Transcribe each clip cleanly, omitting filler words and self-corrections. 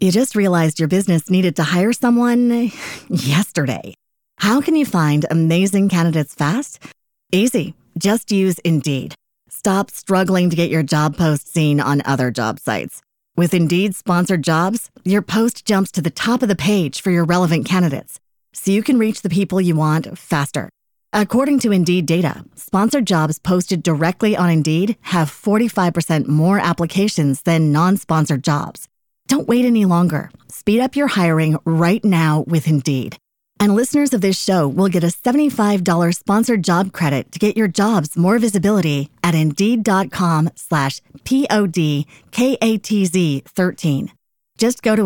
You just realized your business needed to hire someone yesterday. How can you find amazing candidates fast? Easy. Just use Indeed. Stop struggling to get your job post seen on other job sites. With Indeed sponsored jobs, your post jumps to the top of the page for your relevant candidates, so you can reach the people you want faster. According to Indeed data, sponsored jobs posted directly on Indeed have 45% more applications than non-sponsored jobs. Don't wait any longer. Speed up your hiring right now with Indeed. And listeners of this show will get a $75 sponsored job credit to get your jobs more visibility at Indeed.com/PODKATZ13. Just go to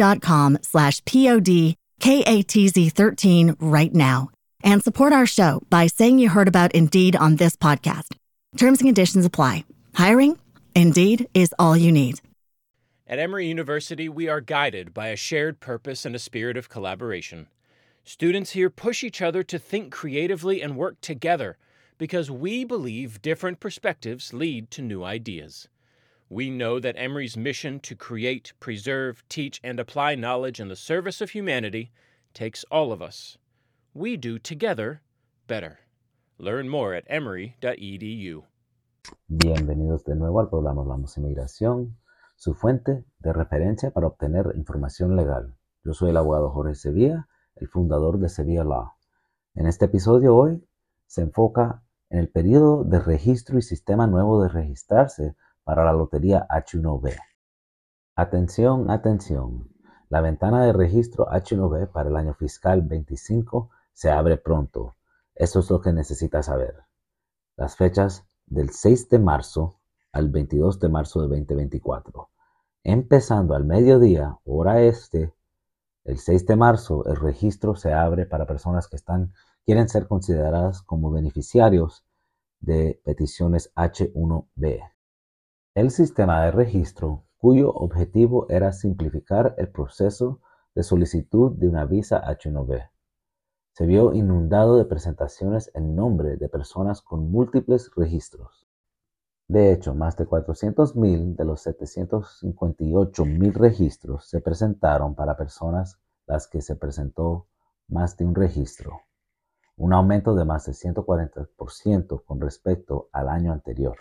Indeed.com/PODKATZ13 right now and support our show by saying you heard about Indeed on this podcast. Terms and conditions apply. Hiring? Indeed is all you need. At Emory University, we are guided by a shared purpose and a spirit of collaboration. Students here push each other to think creatively and work together because we believe different perspectives lead to new ideas. We know that Emory's mission to create, preserve, teach, and apply knowledge in the service of humanity takes all of us. We do together better. Learn more at emory.edu. Bienvenidos de nuevo al programa Hablamos Inmigración, su fuente de referencia para obtener información legal. Yo soy el abogado Jorge Sevilla, el fundador de Sevilla Law. En este episodio hoy se enfoca en el periodo de registro y sistema nuevo de registrarse para la lotería H1B. Atención, atención. La ventana de registro H1B para el año fiscal 25 se abre pronto. Eso es lo que necesitas saber. Las fechas del 6 de marzo al 22 de marzo de 2024. Empezando al mediodía, hora este, el 6 de marzo, el registro se abre para personas que quieren ser consideradas como beneficiarios de peticiones H1B. El sistema de registro, cuyo objetivo era simplificar el proceso de solicitud de una visa H1B, se vio inundado de presentaciones en nombre de personas con múltiples registros. De hecho, más de 400,000 de los 758,000 registros se presentaron para personas las que se presentó más de un registro, un aumento de más de 140% con respecto al año anterior.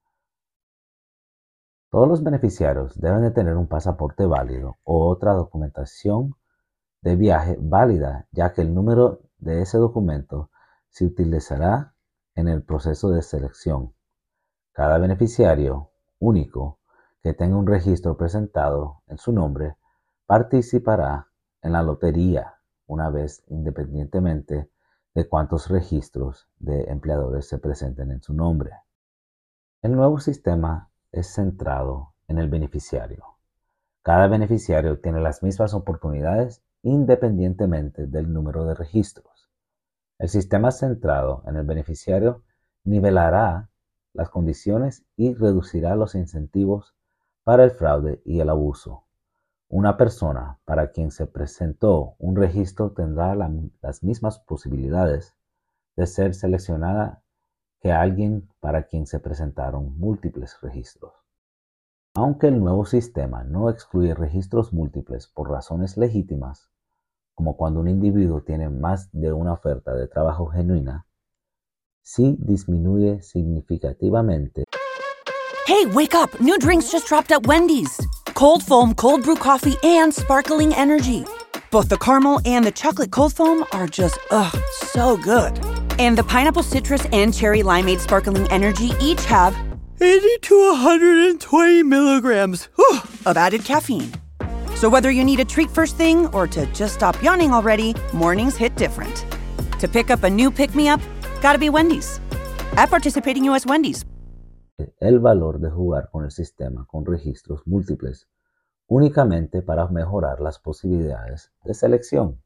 Todos los beneficiarios deben de tener un pasaporte válido o otra documentación de viaje válida, ya que el número de ese documento se utilizará en el proceso de selección. Cada beneficiario único que tenga un registro presentado en su nombre participará en la lotería una vez independientemente de cuántos registros de empleadores se presenten en su nombre. El nuevo sistema es centrado en el beneficiario. Cada beneficiario tiene las mismas oportunidades independientemente del número de registros. El sistema centrado en el beneficiario nivelará las condiciones y reducirá los incentivos para el fraude y el abuso. Una persona para quien se presentó un registro tendrá las mismas posibilidades de ser seleccionada que alguien para quien se presentaron múltiples registros. Aunque el nuevo sistema no excluye registros múltiples por razones legítimas, como cuando un individuo tiene más de una oferta de trabajo genuina, sí disminuye significativamente. Hey, wake up! New drinks just dropped at Wendy's. Cold foam, cold brew coffee, and sparkling energy. Both the caramel and the chocolate cold foam are just, so good. And the pineapple citrus and cherry limeade sparkling energy each have 80 to 120 milligrams of added caffeine. So whether you need a treat first thing or to just stop yawning already, mornings hit different. To pick up a new pick-me-up, gotta be Wendy's. At participating U.S. Wendy's. El valor de jugar con el sistema con registros múltiples únicamente para mejorar las posibilidades de selección.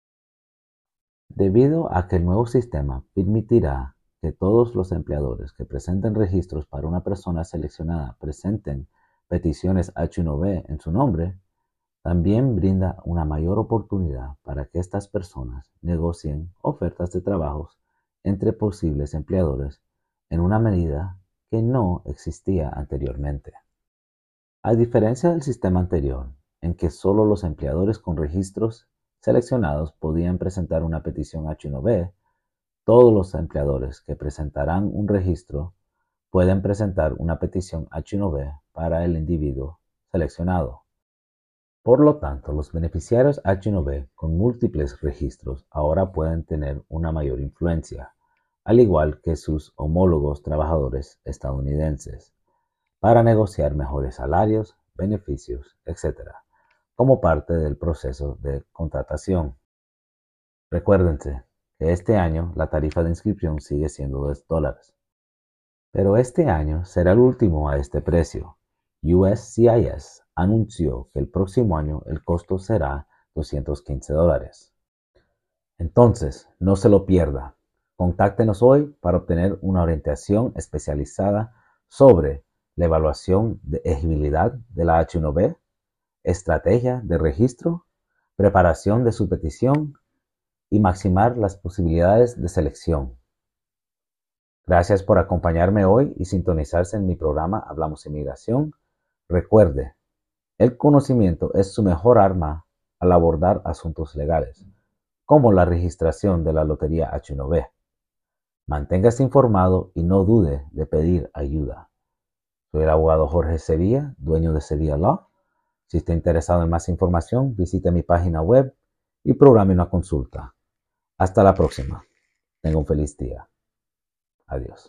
Debido a que el nuevo sistema permitirá que todos los empleadores que presenten registros para una persona seleccionada presenten peticiones H1B en su nombre, también brinda una mayor oportunidad para que estas personas negocien ofertas de trabajos entre posibles empleadores en una medida que no existía anteriormente. A diferencia del sistema anterior, en que solo los empleadores con registros seleccionados podían presentar una petición H1B, todos los empleadores que presentarán un registro pueden presentar una petición H1B para el individuo seleccionado. Por lo tanto, los beneficiarios H1B con múltiples registros ahora pueden tener una mayor influencia, al igual que sus homólogos trabajadores estadounidenses, para negociar mejores salarios, beneficios, etc., como parte del proceso de contratación. Recuérdense que este año la tarifa de inscripción sigue siendo $10, pero este año será el último a este precio. USCIS anunció que el próximo año el costo será $215. Entonces, no se lo pierda. Contáctenos hoy para obtener una orientación especializada sobre la evaluación de elegibilidad de la H1B, estrategia de registro, preparación de su petición y maximizar las posibilidades de selección. Gracias por acompañarme hoy y sintonizarse en mi programa Hablamos Inmigración. Recuerde, el conocimiento es su mejor arma al abordar asuntos legales, como la registración de la Lotería H1B. Manténgase informado y no dude de pedir ayuda. Soy el abogado Jorge Sevilla, dueño de Sevilla Law. Si está interesado en más información, visite mi página web y programe una consulta. Hasta la próxima. Tenga un feliz día. Adiós.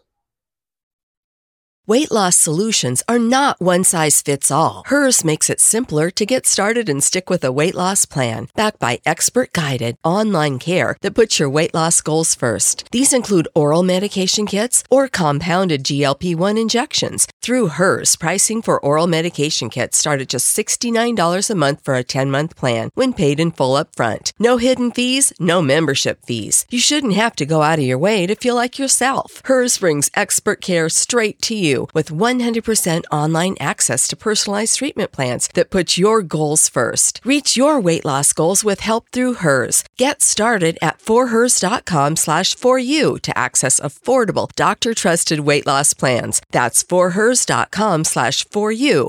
Weight loss solutions are not one size fits all. Hers makes it simpler to get started and stick with a weight loss plan, backed by expert-guided online care that puts your weight loss goals first. These include oral medication kits or compounded GLP-1 injections. Through Hers, pricing for oral medication kits start at just $69 a month for a 10-month plan when paid in full upfront. No hidden fees, no membership fees. You shouldn't have to go out of your way to feel like yourself. Hers brings expert care straight to you with 100% online access to personalized treatment plans that put your goals first. Reach your weight loss goals with help through Hers. Get started at forhers.com/4u to access affordable, doctor-trusted weight loss plans. That's forhers.com/4u,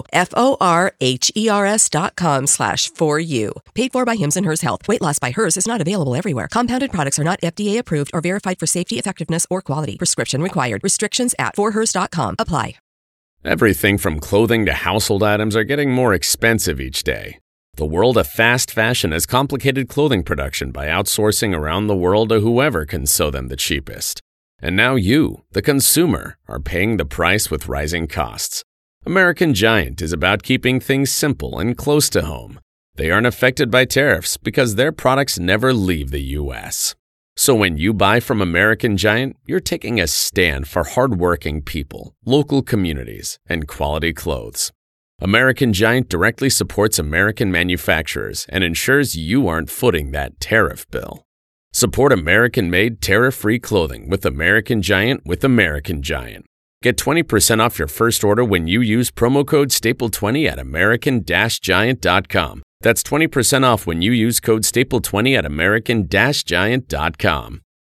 forhers.com/4u. Paid for by Hims and Hers Health. Weight loss by Hers is not available everywhere. Compounded products are not FDA approved or verified for safety, effectiveness, or quality. Prescription required. Restrictions at forhers.com apply. Everything from clothing to household items are getting more expensive each day. The world of fast fashion has complicated clothing production by outsourcing around the world to whoever can sew them the cheapest. And now you, the consumer, are paying the price with rising costs. American Giant is about keeping things simple and close to home. They aren't affected by tariffs because their products never leave the U.S. So when you buy from American Giant, you're taking a stand for hardworking people, local communities, and quality clothes. American Giant directly supports American manufacturers and ensures you aren't footing that tariff bill. Support American-made, tariff-free clothing with American Giant with American Giant. Get 20% off your first order when you use promo code STAPLE20 at american-giant.com. That's 20% off when you use code STAPLE20 at american-giant.com.